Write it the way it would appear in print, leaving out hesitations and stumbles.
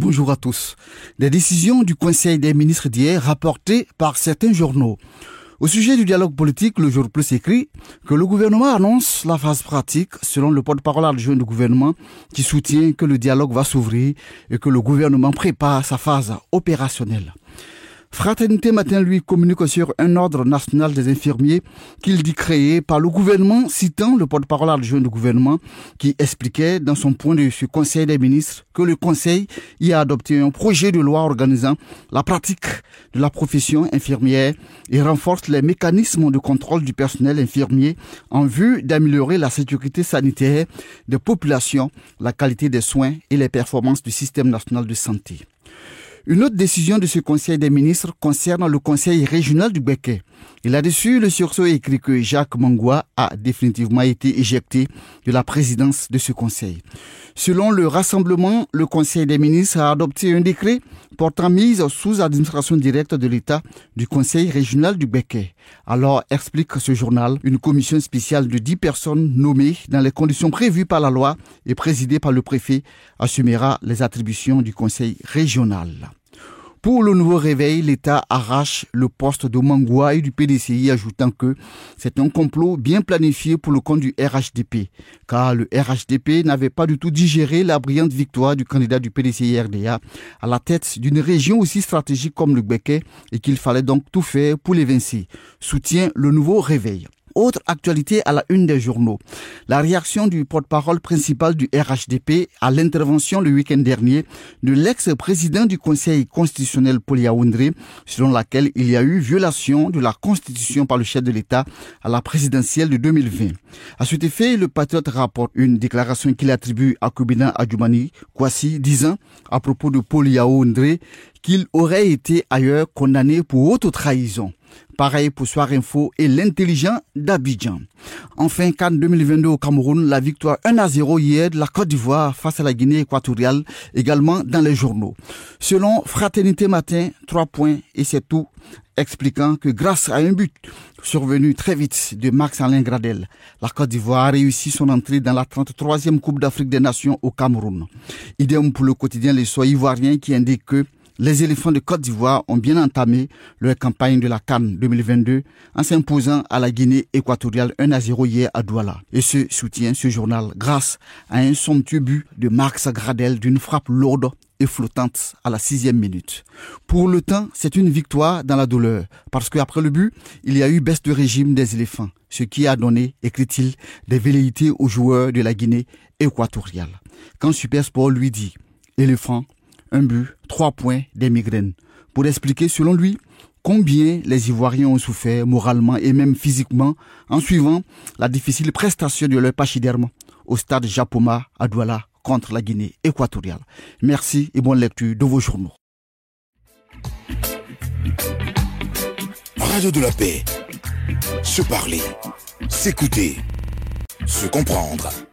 bonjour à tous. Des décisions du Conseil des ministres d'hier rapportées par certains journaux. Au sujet du dialogue politique, le Jour Plus écrit que le gouvernement annonce la phase pratique selon le porte-parole adjoint du gouvernement qui soutient que le dialogue va s'ouvrir et que le gouvernement prépare sa phase opérationnelle. Fraternité Matin, lui, communique sur un ordre national des infirmiers qu'il dit créé par le gouvernement, citant le porte-parole adjoint du gouvernement qui expliquait dans son point de vue Conseil des ministres que le Conseil y a adopté un projet de loi organisant la pratique de la profession infirmière et renforce les mécanismes de contrôle du personnel infirmier en vue d'améliorer la sécurité sanitaire des populations, la qualité des soins et les performances du système national de santé. Une autre décision de ce Conseil des ministres concerne le Conseil régional du Béquet. Et là-dessus, le sursaut écrit que Jacques Mangwa a définitivement été éjecté de la présidence de ce Conseil. Selon le rassemblement, le Conseil des ministres a adopté un décret portant mise sous administration directe de l'État du Conseil régional du Béquet. Alors, explique ce journal, une commission spéciale de 10 personnes nommées dans les conditions prévues par la loi et présidée par le préfet assumera les attributions du Conseil régional. Pour le nouveau réveil, l'État arrache le poste de Mangwa et du PDCI, ajoutant que c'est un complot bien planifié pour le compte du RHDP, car le RHDP n'avait pas du tout digéré la brillante victoire du candidat du PDCI-RDA à la tête d'une région aussi stratégique comme le Béquet et qu'il fallait donc tout faire pour l'évincer, soutient le nouveau réveil. Autre actualité à la une des journaux. La réaction du porte-parole principal du RHDP à l'intervention le week-end dernier de l'ex-président du Conseil constitutionnel Paul Yaoundé, selon laquelle il y a eu violation de la Constitution par le chef de l'État à la présidentielle de 2020. À cet effet, le Patriote rapporte une déclaration qu'il attribue à Koubina Adjoumani Kouassi, disant à propos de Paul Yaoundé qu'il aurait été ailleurs condamné pour haute trahison. Pareil pour Soir Info et l'intelligent d'Abidjan. Enfin, CAN 2022 au Cameroun, la victoire 1-0 hier de la Côte d'Ivoire face à la Guinée équatoriale, également dans les journaux. Selon Fraternité Matin, 3 points et c'est tout, expliquant que grâce à un but survenu très vite de Max-Alain Gradel, la Côte d'Ivoire a réussi son entrée dans la 33e Coupe d'Afrique des Nations au Cameroun. Idem pour le quotidien Les Soirs ivoiriens qui indique que les éléphants de Côte d'Ivoire ont bien entamé leur campagne de la CAN 2022 en s'imposant à la Guinée équatoriale 1-0 hier à Douala. Et ce soutient ce journal grâce à un somptueux but de Max Gradel d'une frappe lourde et flottante à la 6e minute. Pour le temps, c'est une victoire dans la douleur parce qu'après le but, il y a eu baisse de régime des éléphants, ce qui a donné, écrit-il, des velléités aux joueurs de la Guinée équatoriale. Quand Supersport lui dit « éléphant », un but, 3 points, des migraines. Pour expliquer, selon lui, combien les Ivoiriens ont souffert moralement et même physiquement en suivant la difficile prestation de leur pachyderme au stade Japoma à Douala contre la Guinée équatoriale. Merci et bonne lecture de vos journaux. Radio de la paix. Se parler, s'écouter, se comprendre.